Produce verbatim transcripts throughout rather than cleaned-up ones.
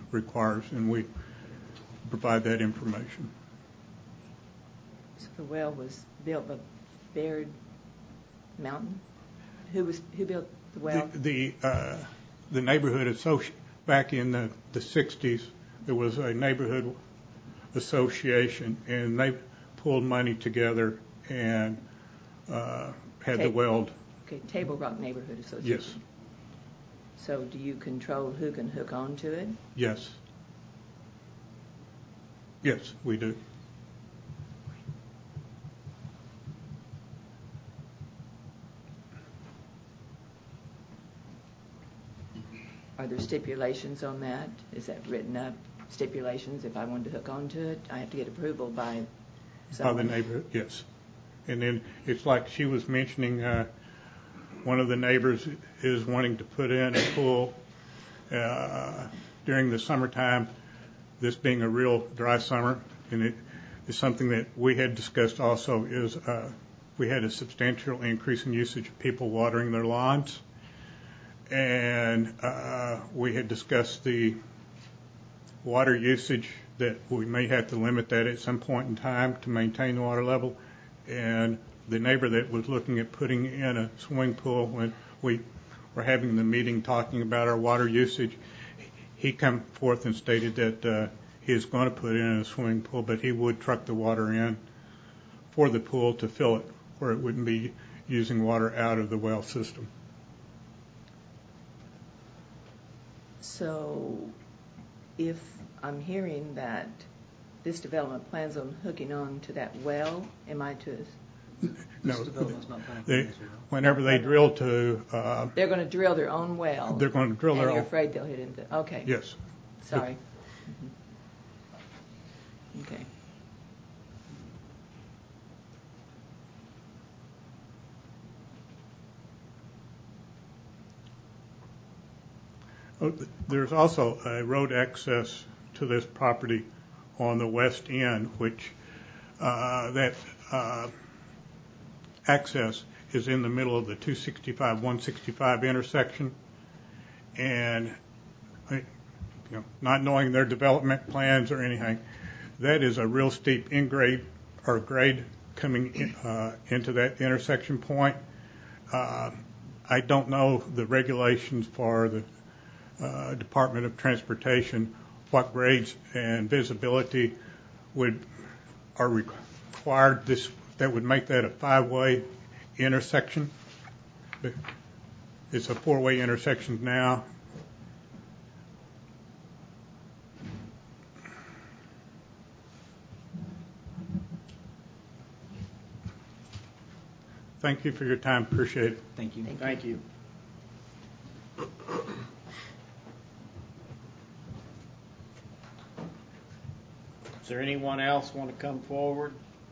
requires, and we provide that information. So the well was built by Baird Mountain? Who was who built the well? The the, uh, the neighborhood association, back in the, the sixties, there was a neighborhood association, and they pulled money together and uh, had Ta- the well. Okay, Table Rock Neighborhood Association. Yes. So do you control who can hook onto it? Yes. Yes, we do. Are there stipulations on that? Is that written up? Stipulations, if I wanted to hook onto it, I have to get approval by someone? By the neighborhood, yes. And then it's like she was mentioning, uh, one of the neighbors is wanting to put in a pool uh, during the summertime, this being a real dry summer, and it is something that we had discussed also is uh, we had a substantial increase in usage of people watering their lawns, and uh, we had discussed the water usage, that we may have to limit that at some point in time to maintain the water level. And the neighbor that was looking at putting in a swimming pool, when we were having the meeting talking about our water usage, he come forth and stated that uh, he is going to put in a swimming pool, but he would truck the water in for the pool to fill it, where it wouldn't be using water out of the well system. So if I'm hearing that this development plans on hooking on to that well, am I to... No, they, whenever they drill to... Uh, they're going to drill their own well. They're going to drill their own... And you're afraid they'll hit into... Okay. Yes. Sorry. Mm-hmm. Okay. Oh, there's also a road access to this property on the west end, which uh, that uh, access is in the middle of the two sixty-five one sixty-five intersection. And you know, not knowing their development plans or anything, that is a real steep in-grade or grade coming in, uh, into that intersection point. Uh, I don't know the regulations for the uh, Department of Transportation, what grades and visibility would are required. This that would make that a five-way intersection. It's a four-way intersection now. Thank you for your time. Appreciate it. Thank you. Thank, Thank you. you. Is there anyone else want to come forward?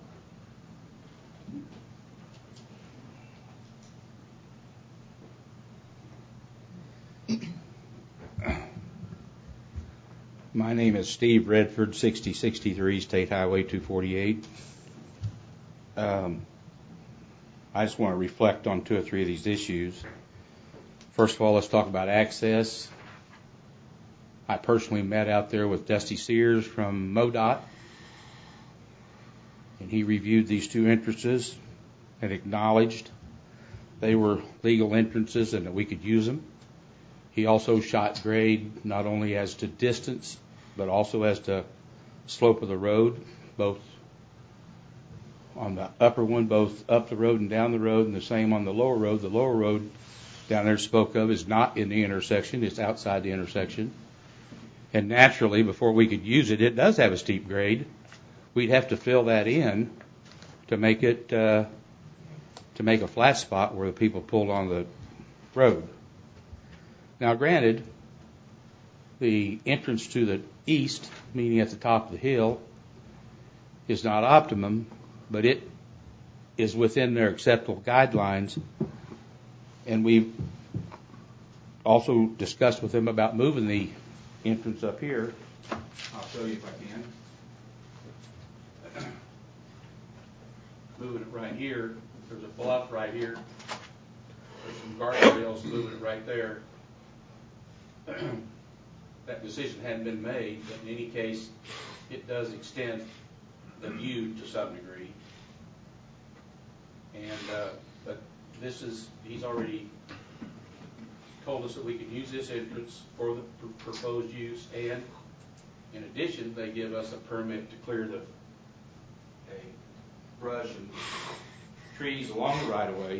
My name is Steve Redford, sixty sixty-three State Highway two forty-eight. Um, I just want to reflect on two or three of these issues. First of all, let's talk about access. I personally met out there with Dusty Sears from MoDOT, and he reviewed these two entrances and acknowledged they were legal entrances and that we could use them. He also shot grade not only as to distance, but also as to slope of the road, both on the upper one, both up the road and down the road, and the same on the lower road. The lower road down there spoke of is not in the intersection, it's outside the intersection. And naturally, before we could use it, it does have a steep grade. We'd have to fill that in to make it, uh, to make a flat spot where the people pulled on the road. Now, granted, the entrance to the east, meaning at the top of the hill, is not optimum, but it is within their acceptable guidelines. And we also discussed with them about moving the entrance up here. I'll show you if I can. Moving it right here. There's a bluff right here. There's some guardrails moving it right there. that decision hadn't been made, but in any case, it does extend the view to some degree. And, uh, but this is, he's already told us that we could use this entrance for the pr- proposed use, and in addition, they give us a permit to clear the a brush and trees along the right-of-way.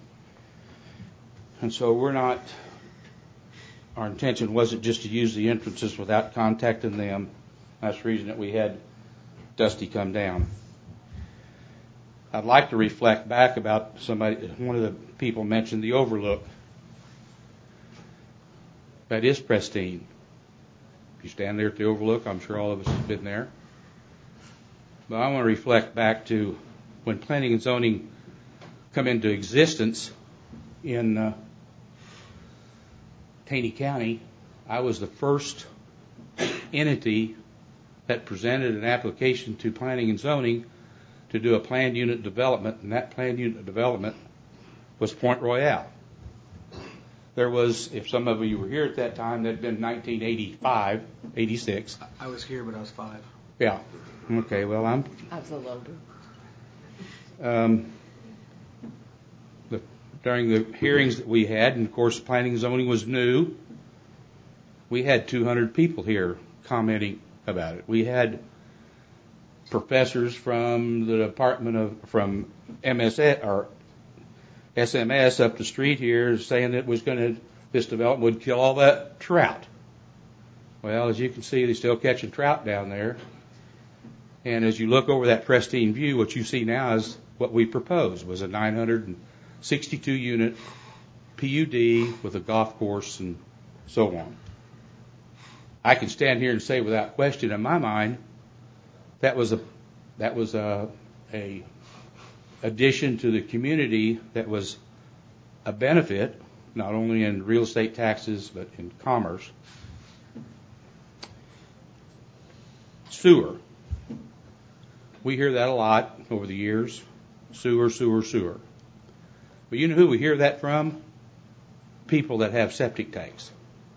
And so we're not, our intention wasn't just to use the entrances without contacting them. That's the reason that we had Dusty come down. I'd like to reflect back about somebody, one of the people mentioned the overlook. That is pristine. If you stand there at the overlook, I'm sure all of us have been there. But I want to reflect back to when planning and zoning come into existence in uh, Taney County. I was the first entity that presented an application to planning and zoning to do a planned unit development, and that planned unit development was Point Royale. There was, if some of you were here at that time, that had been nineteen eighty-five, eighty-six. I was here, but I was five. Yeah. Okay, well, I'm... I was a little older. Um, the, during the hearings that we had, and of course planning and zoning was new, we had two hundred people here commenting about it. We had professors from the department of, from M S A, or S M S up the street here saying that it was going to, this development would kill all that trout. Well, as you can see, they're still catching trout down there. And as you look over that pristine view, what you see now is what we proposed, was a nine hundred sixty-two unit P U D with a golf course and so on. I can stand here and say without question in my mind, that was a, that was a, a addition to the community that was a benefit, not only in real estate taxes, but in commerce. Sewer. We hear that a lot over the years. Sewer, sewer, sewer. But you know who we hear that from? People that have septic tanks.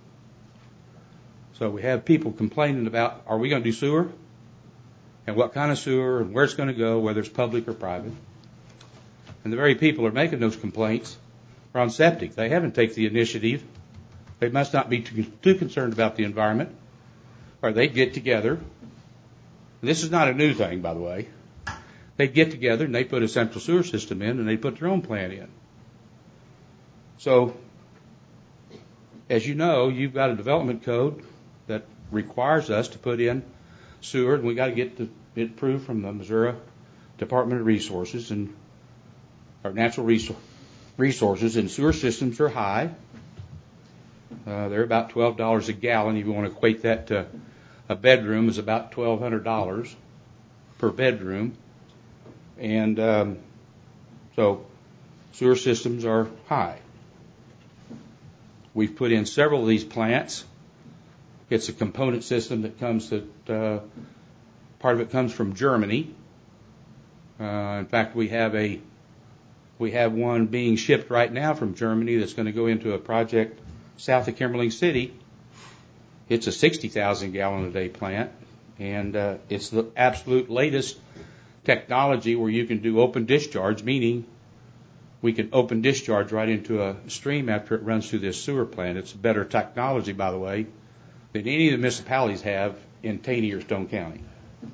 So we have people complaining about, are we going to do sewer? And what kind of sewer, and where it's going to go, whether it's public or private. And the very people who are making those complaints are on septic. They haven't taken the initiative. They must not be too, too concerned about the environment. Or they'd get together. This is not a new thing, by the way. They'd get together and they put a central sewer system in and they put their own plant in. So, as you know, you've got a development code that requires us to put in sewer, and we got to get the, it approved from the Missouri Department of Resources and our natural resources, and sewer systems are high. Uh, they're about twelve dollars a gallon. If you want to equate that to a bedroom, is about twelve hundred dollars per bedroom. And um, so sewer systems are high. We've put in several of these plants. It's a component system that comes that uh, part of it comes from Germany. Uh, in fact, we have a we have one being shipped right now from Germany that's going to go into a project south of Kimberling City. It's a sixty thousand gallon a day plant, and uh, it's the absolute latest technology where you can do open discharge, meaning we can open discharge right into a stream after it runs through this sewer plant. It's better technology, by the way, than any of the municipalities have in Taney or Stone County.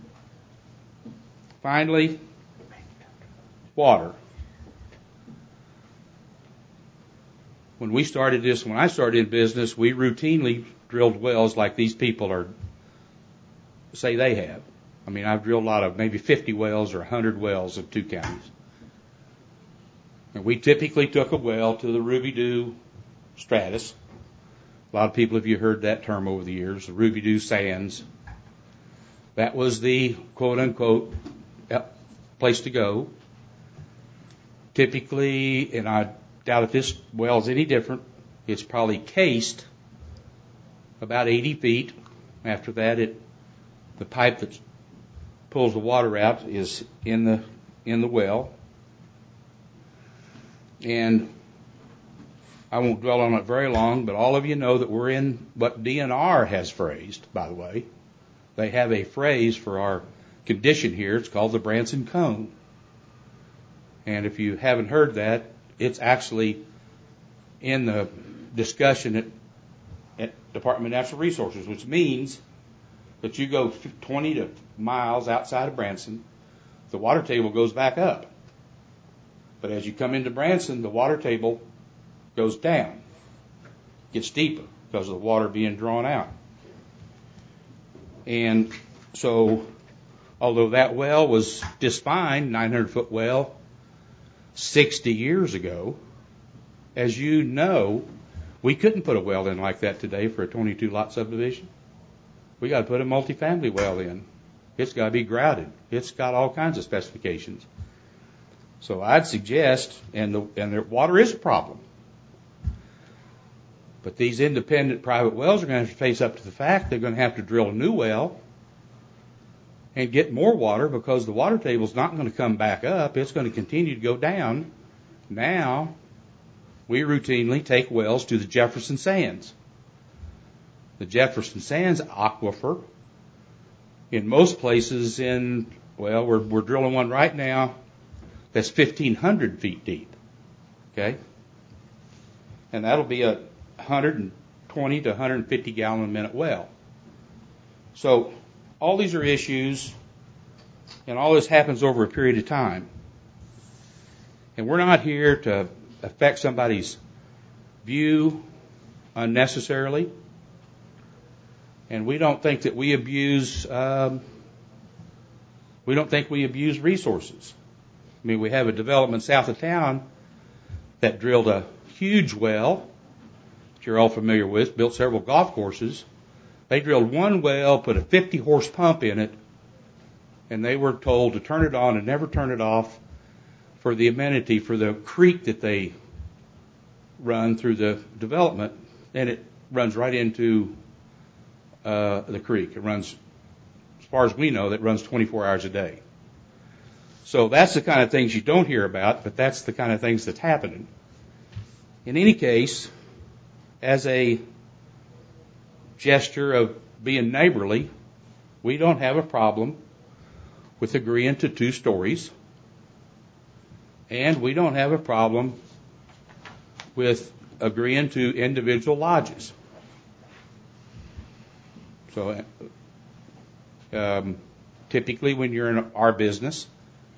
Finally, water. When we started this, when I started in business, we routinely drilled wells like these people are say they have. I mean, I've drilled a lot of maybe fifty wells or one hundred wells in two counties. And we typically took a well to the Ruby Doo stratus. A lot of people have you heard that term over the years, the Ruby Doo sands. That was the quote-unquote place to go. Typically, and I doubt if this well is any different, it's probably cased about eighty feet. After that, it the pipe that pulls the water out is in the in the well. And I won't dwell on it very long, but all of you know that we're in what D N R has phrased, by the way. They have a phrase for our condition here. It's called the Branson Cone. And if you haven't heard that, it's actually in the discussion at, at Department of Natural Resources, which means that you go twenty to miles outside of Branson, the water table goes back up. But as you come into Branson, the water table goes down, gets deeper because of the water being drawn out. And so, although that well was just fine, nine hundred foot well, sixty years ago, as you know, we couldn't put a well in like that today for a twenty-two lot subdivision. We got to put a multifamily well in. It's got to be grouted. It's got all kinds of specifications. So I'd suggest, and the, and the water is a problem, but these independent private wells are going to have to face up to the fact they're going to have to drill a new well and get more water because the water table's not going to come back up. It's going to continue to go down. Now, we routinely take wells to the Jefferson Sands. The Jefferson Sands aquifer, in most places in, well, we're, we're drilling one right now that's fifteen hundred feet deep. Okay? And that'll be a one hundred twenty to one hundred fifty gallon a minute well. So all these are issues, and all this happens over a period of time. And we're not here to affect somebody's view unnecessarily. And we don't think that we abuse, um, we don't think we abuse resources. I mean, we have a development south of town that drilled a huge well that you're all familiar with, built several golf courses. They drilled one well, put a fifty horse pump in it, and they were told to turn it on and never turn it off for the amenity, for the creek that they run through the development, and it runs right into uh, the creek. It runs, as far as we know, that runs twenty-four hours a day. So that's the kind of things you don't hear about, but that's the kind of things that's happening. In any case, as a gesture of being neighborly, we don't have a problem with agreeing to two stories, and we don't have a problem with agreeing to individual lodges. So um, typically when you're in our business,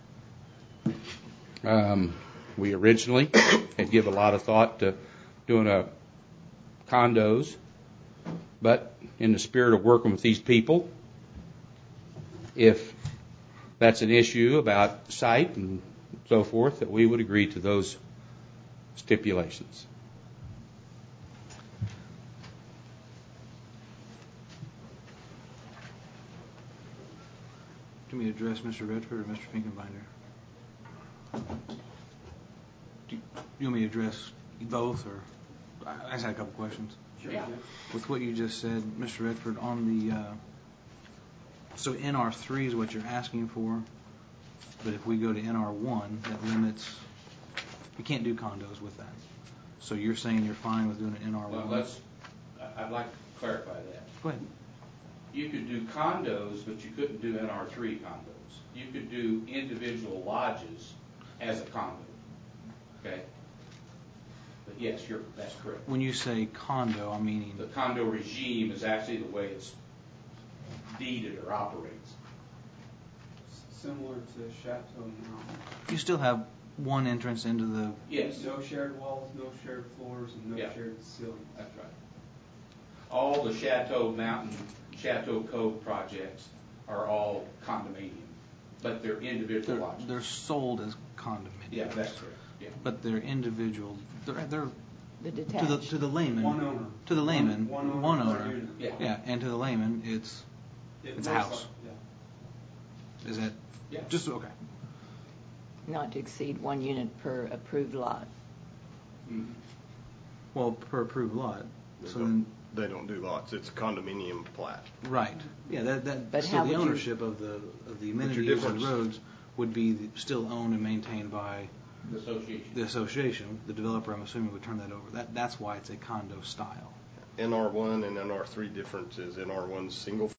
um, we originally had give a lot of thought to doing a condos, but in the spirit of working with these people, if that's an issue about site and so forth, that we would agree to those stipulations. Do you want me to address Mister Redford or Mister Finkenbinder? Do you, you want me to address both, or I just had a couple questions. Sure. Yeah. With what you just said, Mister Redford, on the uh, so N R three is what you're asking for, but if we go to N R one, that limits. You can't do condos with that. So you're saying you're fine with doing an N R one? Well, let's. I'd like to clarify that. Go ahead. You could do condos, but you couldn't do N R three condos. You could do individual lodges as a condo. Okay? But yes, you're, that's correct. When you say condo, I mean... The condo regime is actually the way it's deeded or operates. Similar to Chateau Mountain. You still have one entrance into the... Yes. No shared walls, no shared floors, and no Yeah. shared ceilings. That's right. All the Chateau Mountain, Chateau Cove projects are all condominium, but they're individual They're, lodges. they're sold as condominiums. Yeah, that's correct. Yeah. But they're individual. They're, they're The to the detached. to the layman. One owner. To the layman. One, one one owner. per owner. unit. Yeah. Yeah, and to the layman, it's It It's a looks house. like- yeah. is that Yeah. just okay? Not to exceed one unit per approved lot. Mhm. Well, per approved lot. They So don't- then, They don't do lots. It's a condominium plat. right? Yeah, that that. But so how the would you- ownership of the of the But your amenities and difference- roads would be still owned and maintained by The association. the association, the developer, I'm assuming, would turn that over. That, that's why it's a condo style. N R one and N R three difference is N R one's single